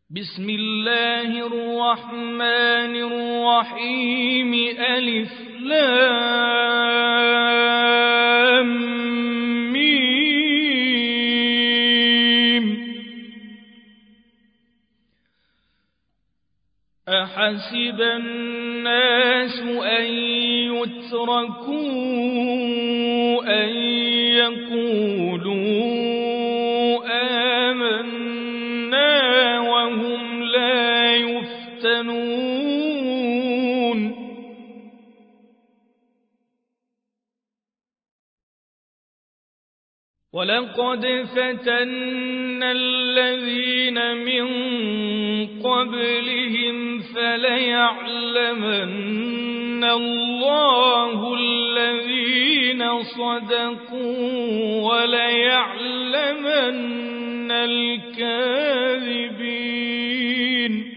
بسم الله الرحمن الرحيم ألف لام ميم أحسب الناس أن يتركوا أن يقولوا آمنا وهم لا يفتنون ولقد فتنا الذين من قبلهم فليعلمن الله الذين صدقوا وليعلمن الكاذبين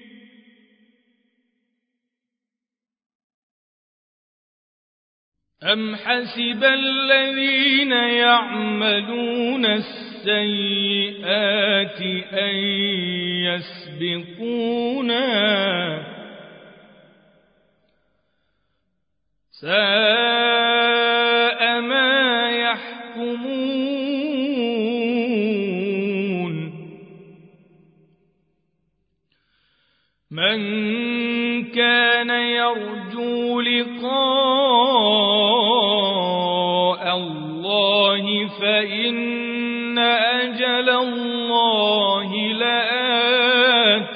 أم حسب الذين يعملون السيئات أن يسبقونا ساء ما يحكمون من كان يرجو لقاء الله فإن أجل الله لآت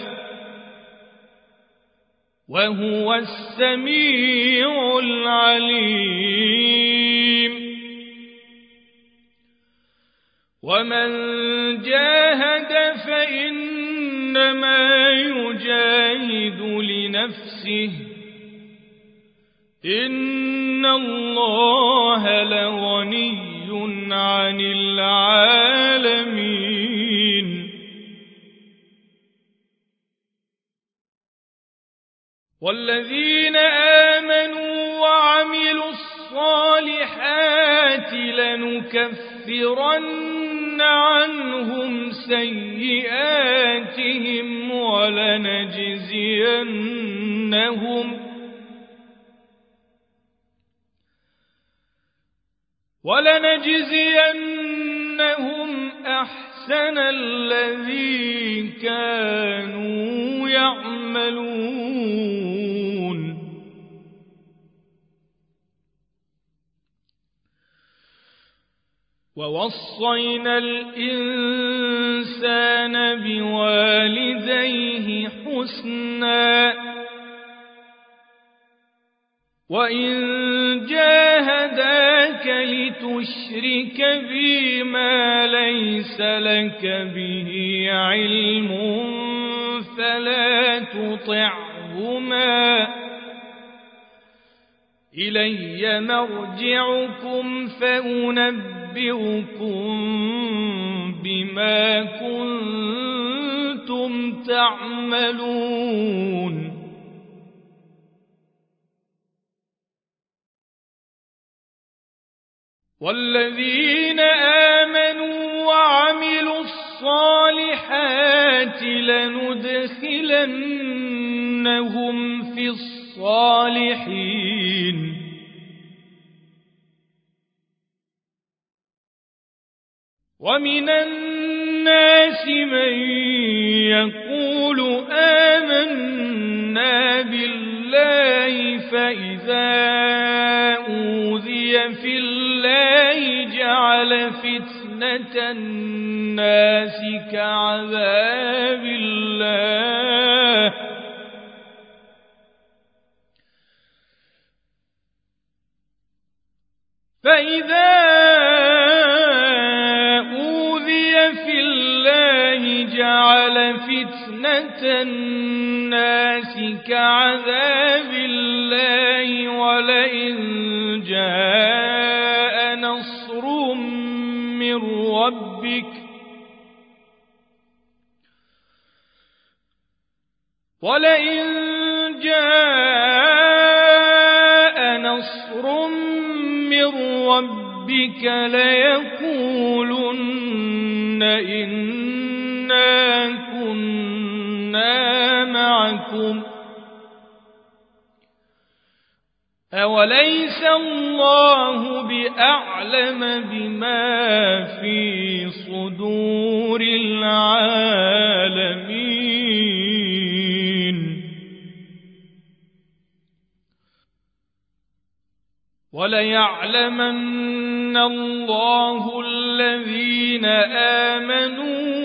وهو السميع العليم ومن جاهد فإنما يجاهد لنفسه إن الله لغني عن العالمين والذين آمنوا وعملوا الصالحات لنكفرن عنهم سيئاتهم ولنجزينهم أحسن الذي كانوا يعملون ووصينا الإنسان بوالديه حسنا وإن جاهداك لتشرك بي ما ليس لك به علم فلا تطعهما إلي مرجعكم فأنبئكم بما كنتم تعملون والذين آمنوا وعملوا الصالحات لندخلنهم في الصالحين ومن الناس من يقول آمنا بالله فإذا أوذي في الله جعل فتنة الناس كعذاب الله فإذا أوذي في الله جعل فتنة الناس كعذاب الله ولئن جاء نصر من ربك ليقولن إنا كنا معكم أوليس الله بأعلم بما في صدور العالمين وليعلمن الله الذين آمنوا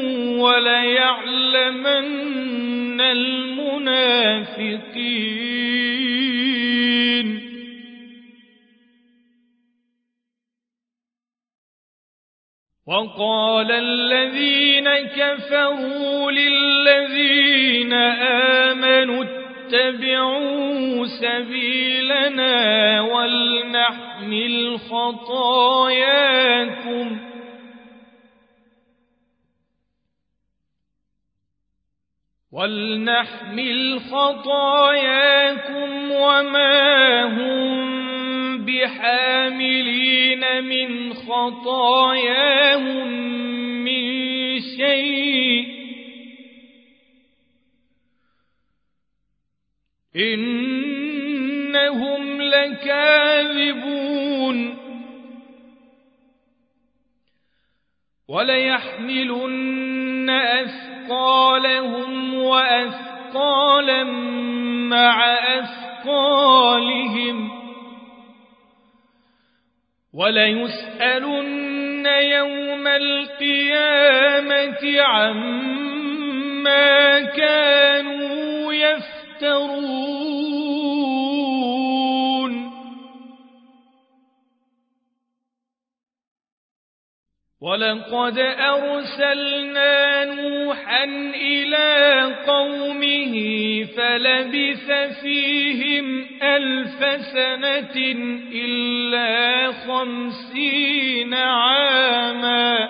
وليعلمن المنافقين وقال الذين كفروا للذين آمنوا اتبعوا سبيلنا ولنحمل خطاياكم وما هم بحاملين من خطاياهم من شيء إنهم لكاذبون وليحملن أثقالهم وأثقالا مع أثقالهم وليسألن يوم القيامة عما كانوا يفترون ولقد أرسلنا نوحا إلى قومه فلبث فيهم 1000 سنة إلا 50 عاما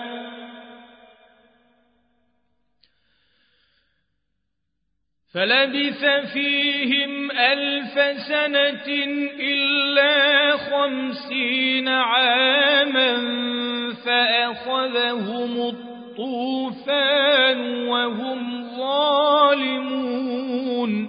فلبث فيهم 1000 سنة إلا 50 عاما فأخذهم الطوفان وهم ظالمون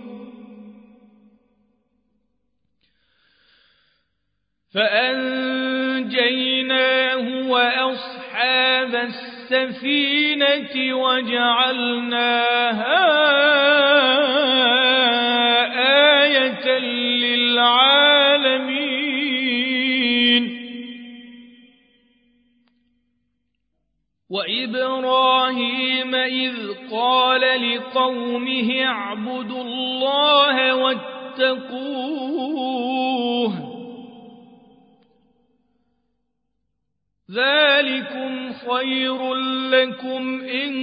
فأنجيناه وأصحاب السفينة وجعلناها آية للعالمين وإبراهيم إذ قال لقومه اعبدوا الله واتقوه ذلكم خير لكم إن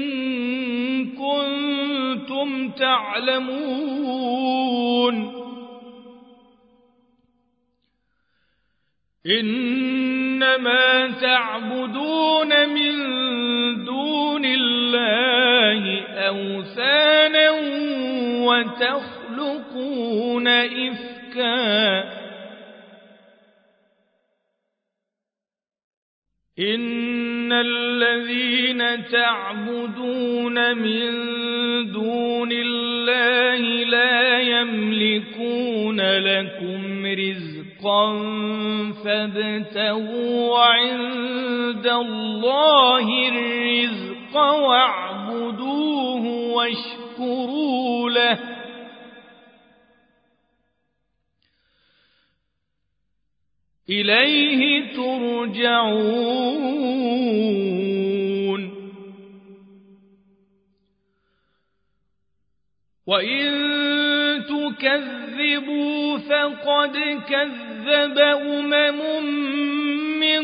كنتم تعلمون إنما تعبدون من دون الله أوثانا وتخلقون إفكا إن الذين تعبدون من دون الله لا يملكون لكم رزقا فابتغوا عند الله الرزق واعبدوه واشكروا له إليه ترجعون وإن تكذبوا فقد كذب من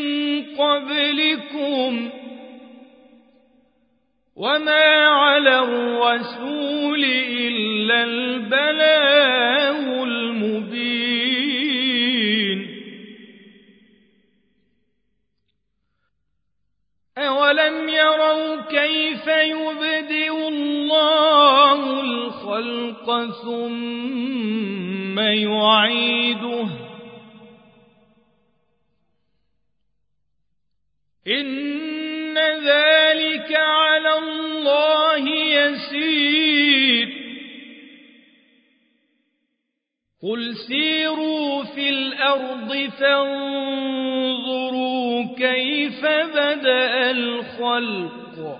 قبلكم وما على الرسول إلا البلاغ المبين أولم يروا كيف يبدئ الله الخلق ثم يعيده إن ذلك على الله يسير قل سيروا في الأرض فانظروا كيف بدأ الخلق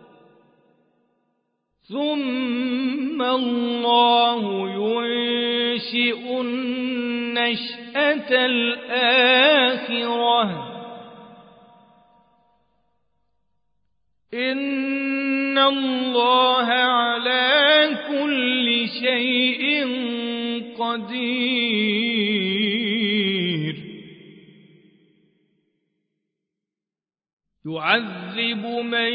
ثم الله ينشئ النشأة الآخرة إن الله على كل شيء قدير يعذب من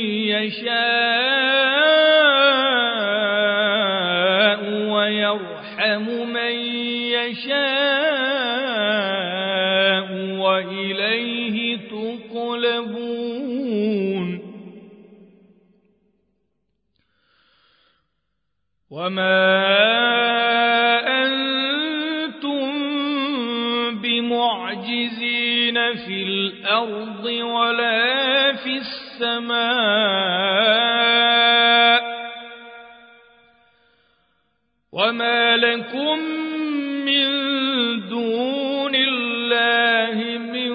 يشاء ويرحم من يشاء وإليه تقلبون وما أنتم بمعجزين في الأرض ولا في السماء وما لكم من دون الله من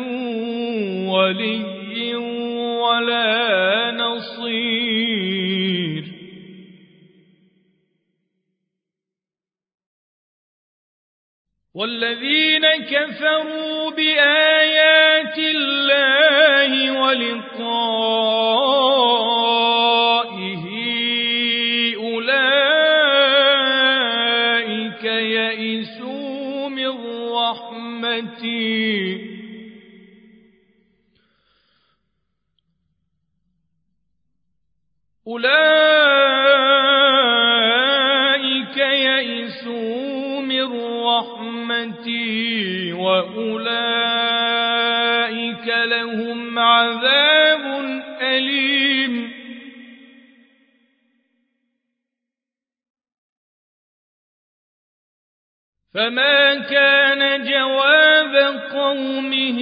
ولي ولا نصير والذين كفروا بآيات الله ولقائه أولئك يئسوا من رحمتي وأولئك لهم عذاب أليم فما كان جواب قومه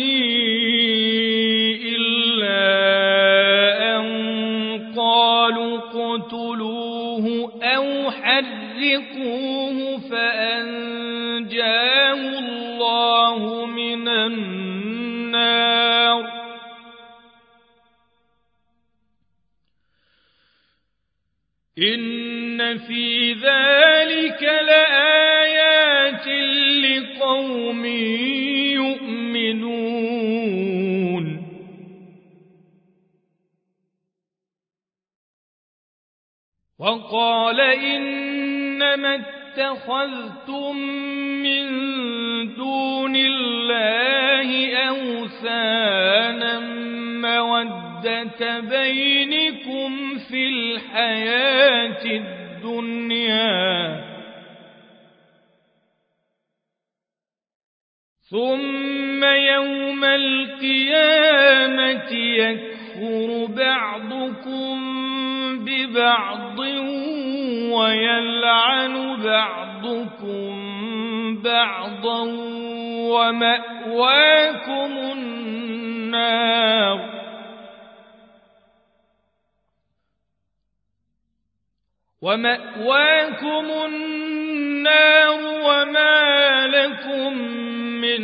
إلا أن قالوا اقتلوه أو حرقوه فأنجاه الله من النار إن في ذلك لآيات لقوم يؤمنون وقال إنما اتخذتم من دون الله أوثانا مودة بينكم في الحياة الدنيا ثم يوم القيامة يكفر بعضكم ببعض ويلعن بعضكم بعضا ومأواكم النار وما لكم من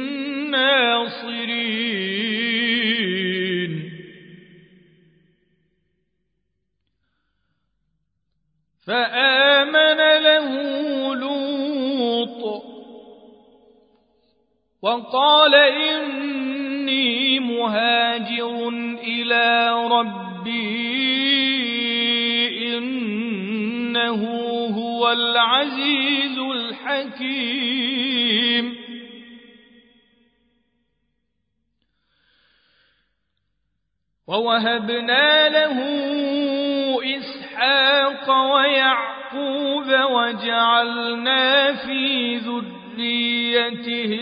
ناصرين فآمن له لوط وقال إني مهاجر إلى ربي إنه هو العزيز الحكيم ووهبنا له إسحاق ويعقوب وجعلنا في ذريته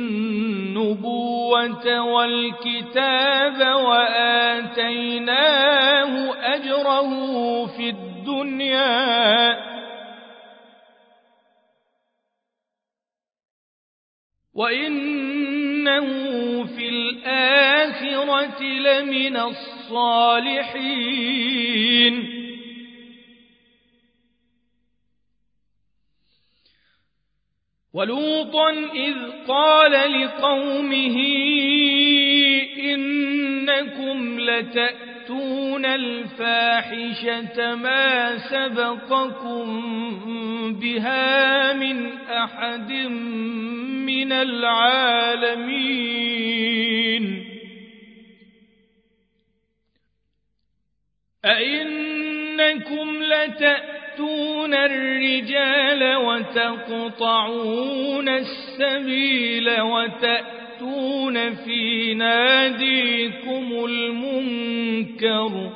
النبوة والكتاب وآتيناه أجره في الدنيا وإنه في الآخرة لمن الصالحين ولوطا إذ قال لقومه إنكم لتأتون الفاحشة ما سبقكم بها من أحد من العالمين أئنكم لتأتون الرجال وتقطعون السبيل وتأتون في ناديكم المنكر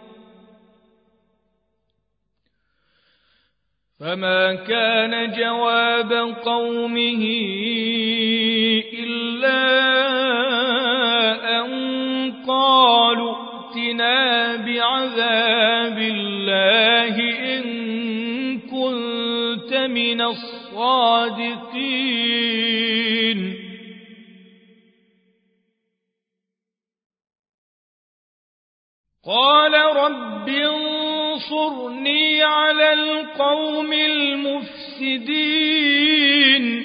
فما كان جواب قومه إلا أن قالوا ائتنا بعذاب الله إن كنت من الصادقين قال رب انصرني على القوم المفسدين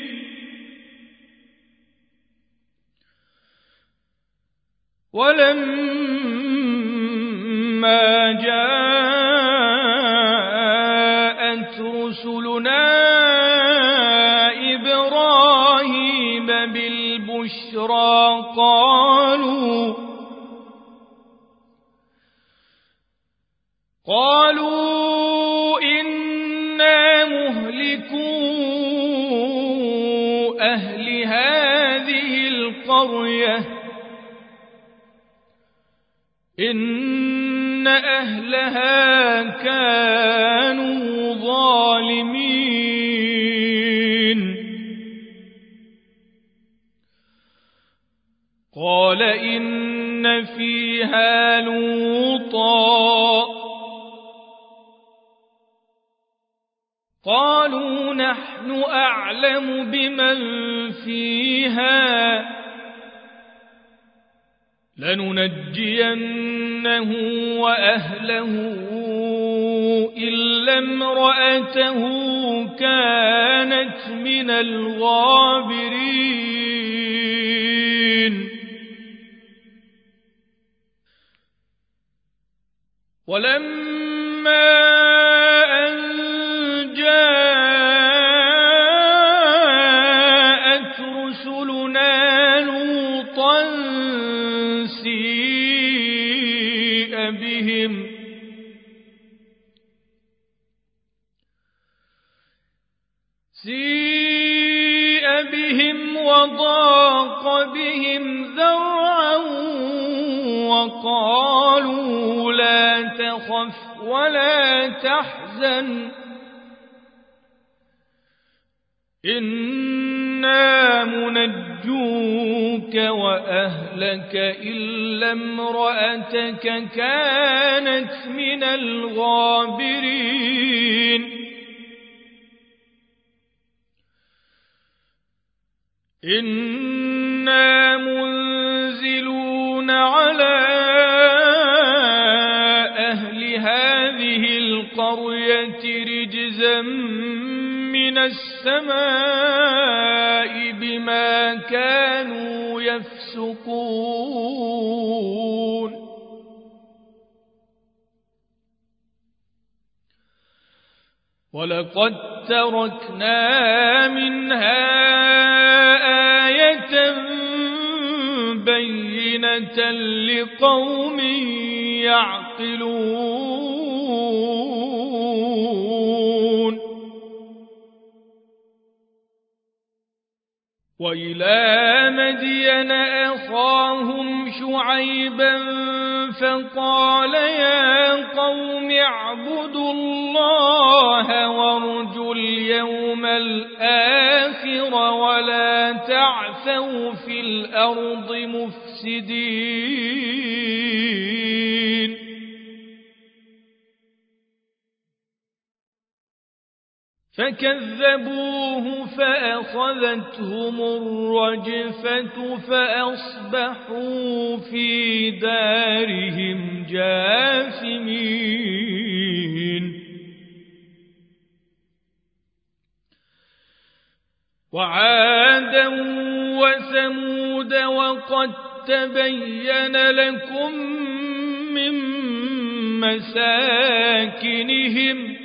ولما جاءت رسلنا إبراهيم بالبشرى قالوا إنا مهلكو أهل هذه القرية إن أهلها كانوا ظالمين قال إن فيها لوطا قالوا نحن أعلم بمن فيها لننجينه وأهله إلا امرأته كانت من الغابرين ولما أن جاءت رسلنا لوطا سيء بهم وضاق بهم ذرعا وقالوا لا تخف ولا تحزن إنا منجوك وأهلك إلا امرأتك كانت من الغابرين إنا منزلون على أهل هذه القرية رجزا من السماء بما كانوا يفسقون ولقد تركنا منها آية بينة لقوم يعقلون وإلى مدين أخاهم شعيبا فقال يا قوم اعبدوا الله وارجوا اليوم الآخر ولا تعثوا في الأرض مفسدين فكذبوه فأخذتهم الرجفة فأصبحوا في دارهم جاثمين وعادا وثمود وقد تبين لكم من مساكنهم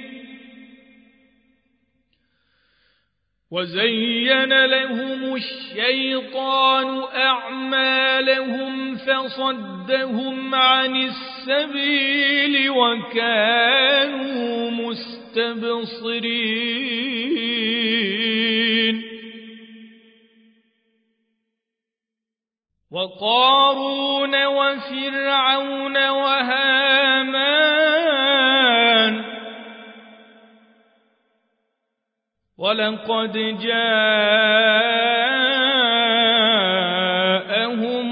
وزين لهم الشيطان أعمالهم فصدهم عن السبيل وكانوا مستبصرين وقارون وفرعون وهامان ولقد جاءهم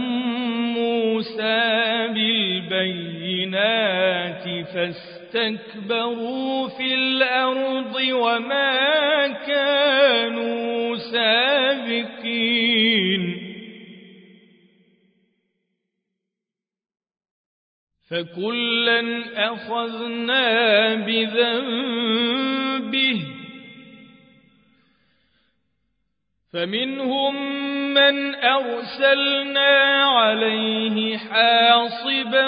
موسى بالبينات فاستكبروا في الأرض وما كانوا سابقين فكلا أخذنا بذنبه فمنهم من أرسلنا عليه حاصبا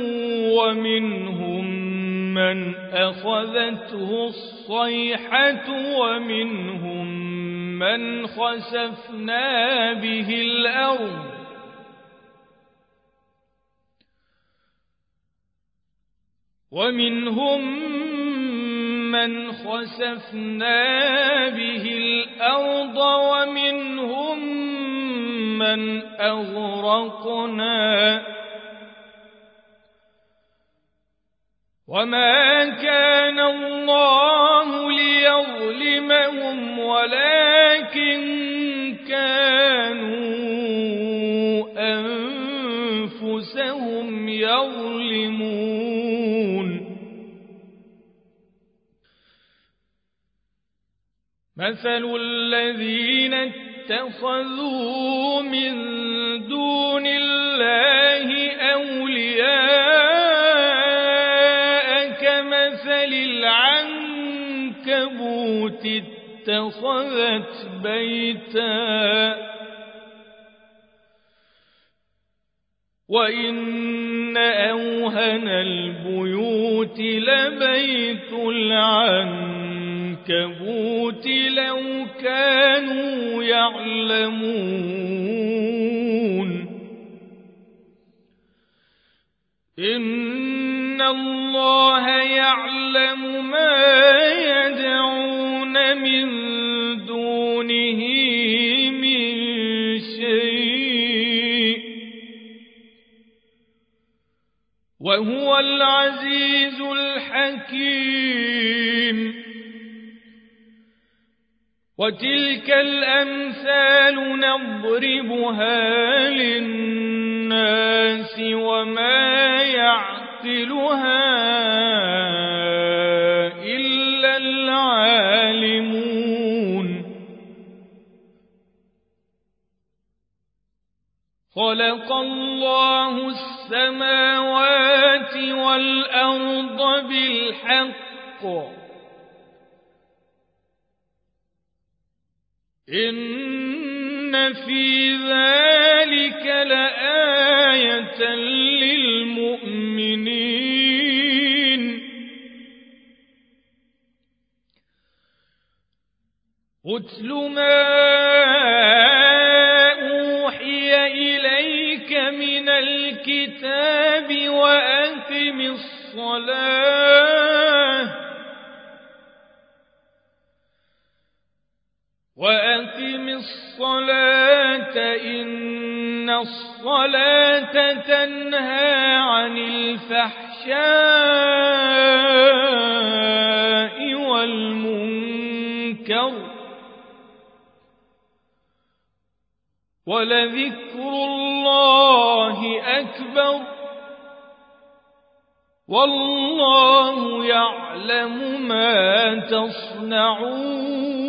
ومنهم من أخذته الصيحة ومنهم من خسفنا به الأرض ومنهم من أغرقنا وما كان الله ليظلمهم ولكن كانوا أنفسهم يظلمون مثل الذين اتخذوا من دون الله أولياء كمثل العنكبوت اتخذت بيتا وإن أوهن البيوت لبيت العنكبوت لو كانوا يعلمون إن الله يعلم ما يدعون من دونه من شيء وهو العزيز الحكيم وتلك الأمثال نضربها للناس وما يعقلها إلا العالمون خلق الله السماوات والأرض بالحق إن في ذلك لآية للمؤمنين أتل ما أوحي إليك من الكتاب وأقم الصلاة إن الصلاة تنهى عن الفحشاء والمنكر ولذكر الله أكبر والله يعلم ما تصنعون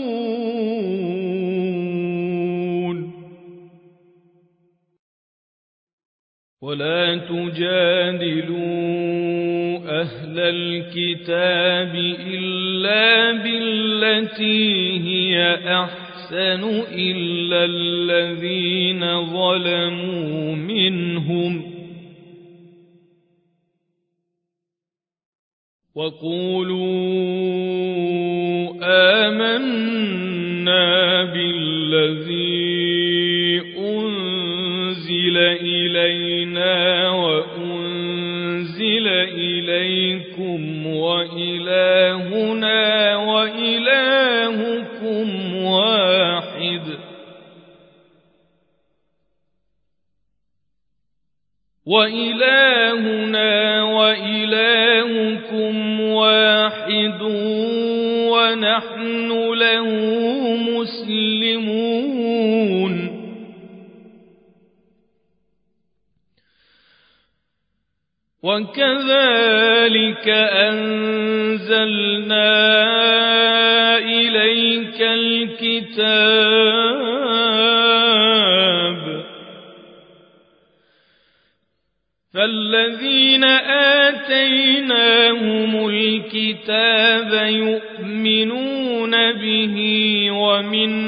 ولا تجادلوا أهل الكتاب إلا بالتي هي أحسن أحسن إلا الذين ظلموا منهم وقولوا آمنا بالذي أنزل إلينا وأنزل إليكم وإلهنا وإلهكم واحد ونحن له مسلمون وكذلك أنزلنا إليك الكتاب فالذين آتيناهم الكتاب يؤمنون به ومن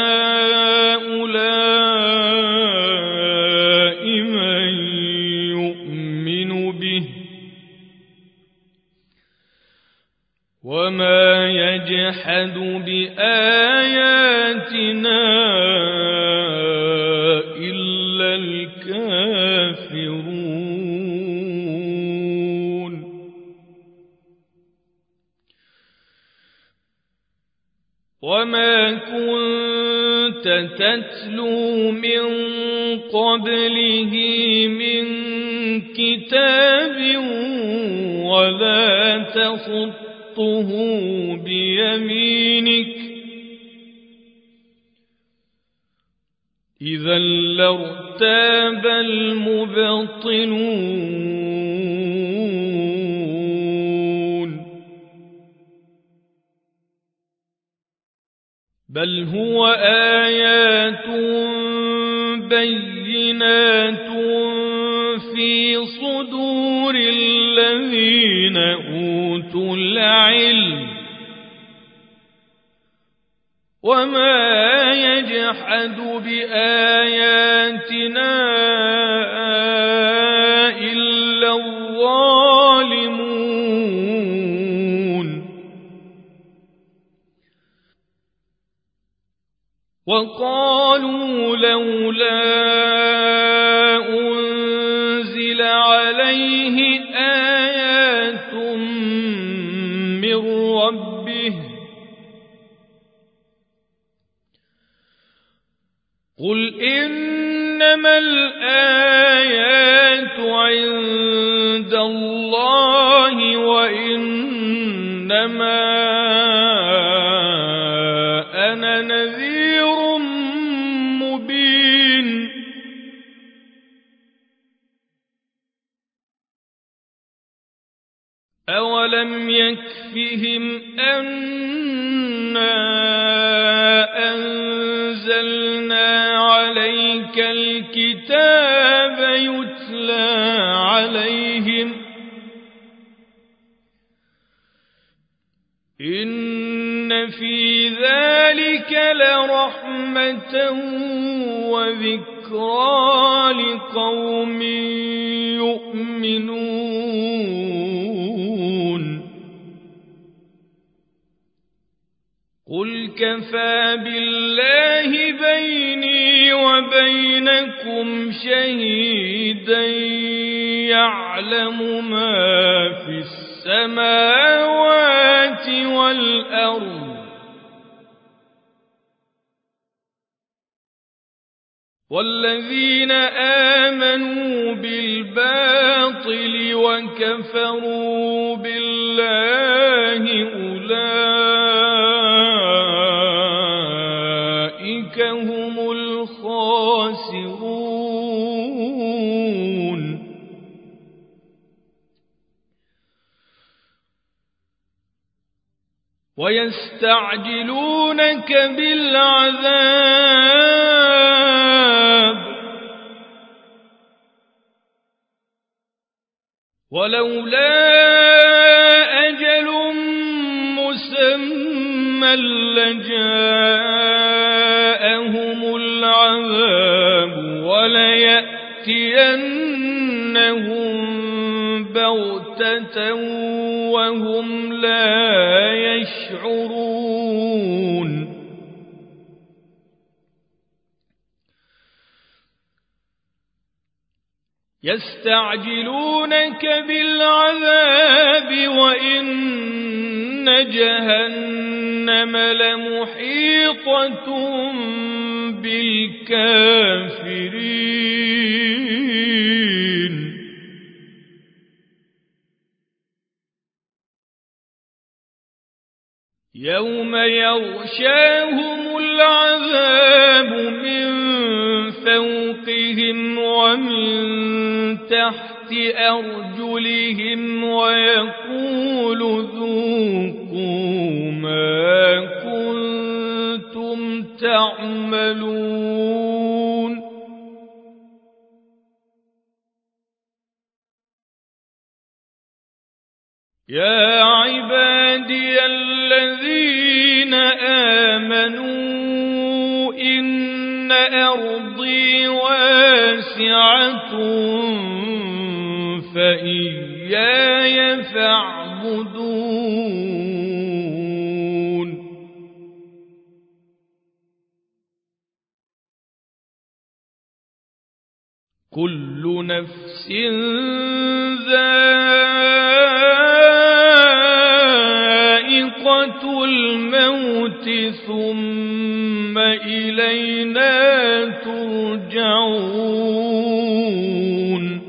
هؤلاء من يؤمن به وما يجحد بآياتنا إلا الكافرون وما كنت تتلو من قبله من كتاب ولا تخطه بيمينك إذا لارتاب المبطلون بل هو آيات بينات في صدور الذين أوتوا العلم وما يجحد بآياتنا إلا الظالمون وقالوا لولا أنزل عليه آيات من ربه قل إنما الآيات عند الله وإنما أنا نذير مبين أولم يكفهم أنا أنزلنا عليك الكتاب يتلى عليهم إن في ذلك لرحمة وذكرى لقوم يؤمنون قل كفى بالله بيني وبينكم شهيدا يعلم ما في السماوات والأرض والذين آمنوا بالباطل وكفروا بالله أولئك هم الخاسرون ويستعجلونك بالعذاب ولولا أجل مسمى لجاءهم العذاب وليأتينهم بغتة وهم لا يشعرون يستعجلونك بالعذاب وإن جهنم لمحيطة بالكافرين يوم يغشاهم العذاب من فوقهم ومن تحت أرجلهم ويقول ذوقوا ما كنتم تعملون يا عبادي الذين آمنوا إن أرضي واسعة فإياي فاعبدون كل نفس ذائقة الموت ثم إلينا ترجعون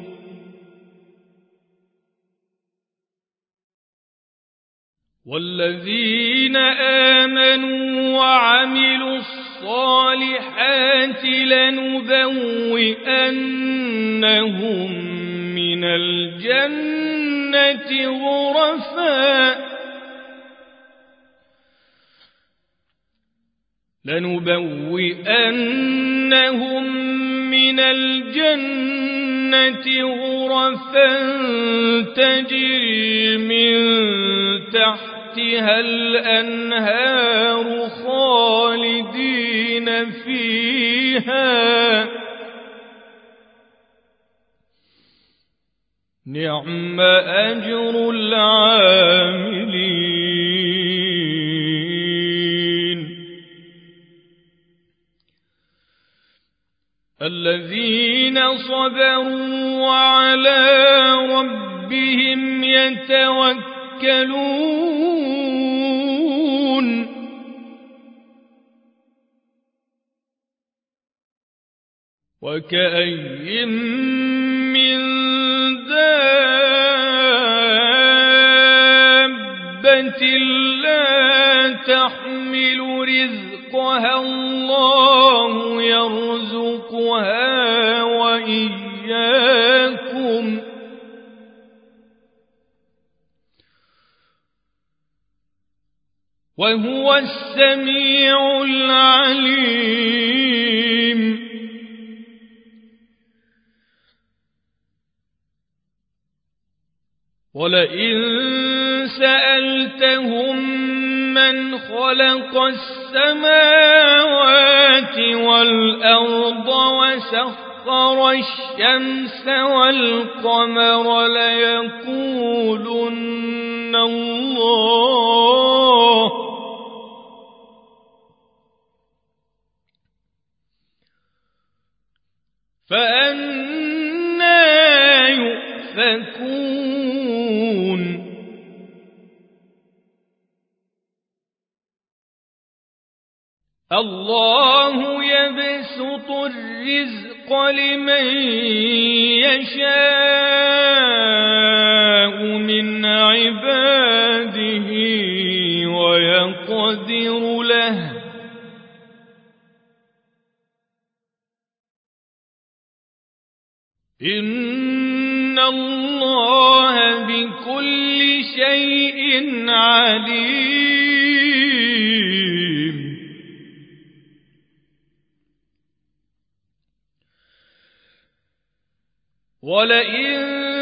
والذين آمنوا وعملوا الصالحات لنبوئنهم من الجنة غرفا تجري من تحتها الأنهار خالدين فيها نعم أجر العاملين الذين صبروا وعلى ربهم يتوكلون وكأي من دابة لا تحمل رزقها الله يرزقها وإياكم وهو السميع العليم ولئن سألتهم من خلق السماوات والأرض وسخر الشمس والقمر ليقولن الله فأنى يؤفكون الله يبسط الرزق لمن يشاء من عباده ويقدر له إن الله بكل شيء عليم ولئن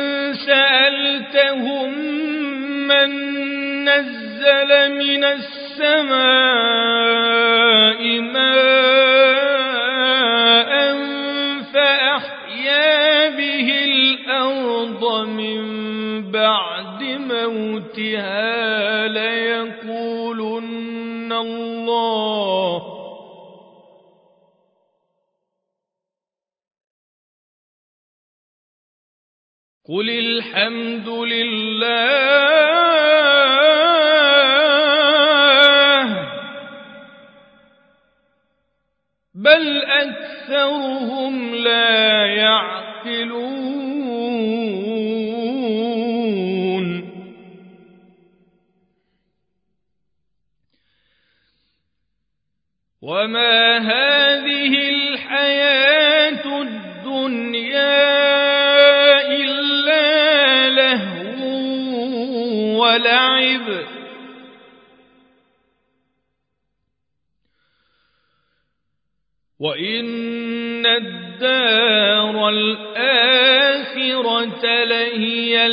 سألتهم من نزل من السماء ماء قل الحمد لله بل أكثرهم لا يعقلون وما هذه الحياة الدنيا إلا لهو ولعب وإن الدار الآخرة لهي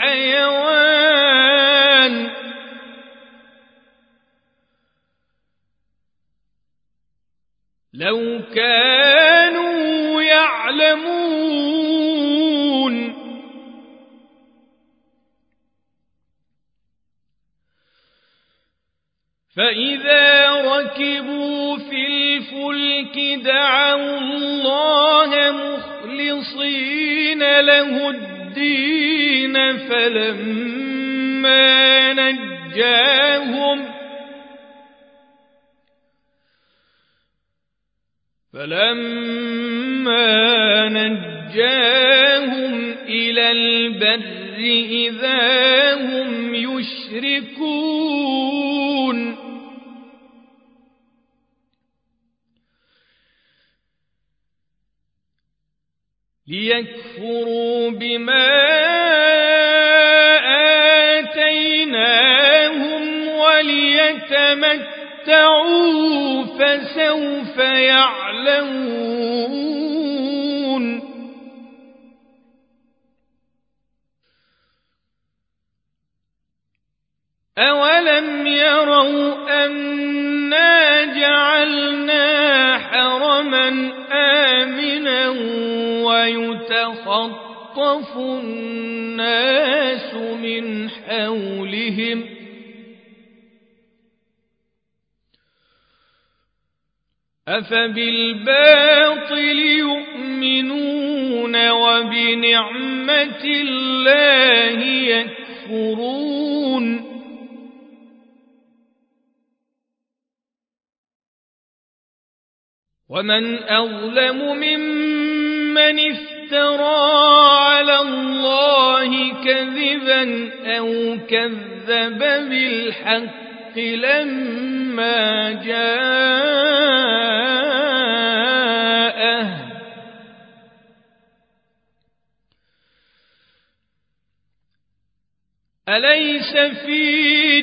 الحيوان لو كانوا يعلمون فإذا ركبوا في الفلك دعوا الله مخلصين له الدين فلما نجاهم إلى البر إذا هم يشركون ليكفروا بما آتيناهم وليتمتعوا فسوف يعلمون أولم يروا أنا جعلنا حرما آمنا ويتخطف الناس من حولهم أفبالباطل يؤمنون وبنعمة الله يكفرون ومن أظلم ممن افترى على الله كذبا أو كذب بالحق لما جاءه أليس في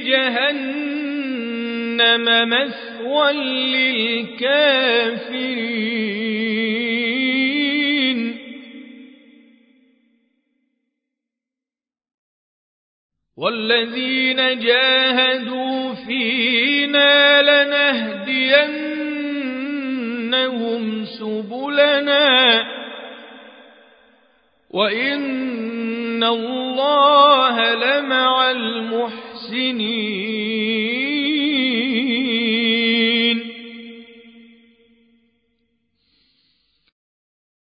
جهنم مثوى للكافرين والذين جاهدوا فينا لنهدينهم سبلنا وإن الله لمع المحسنين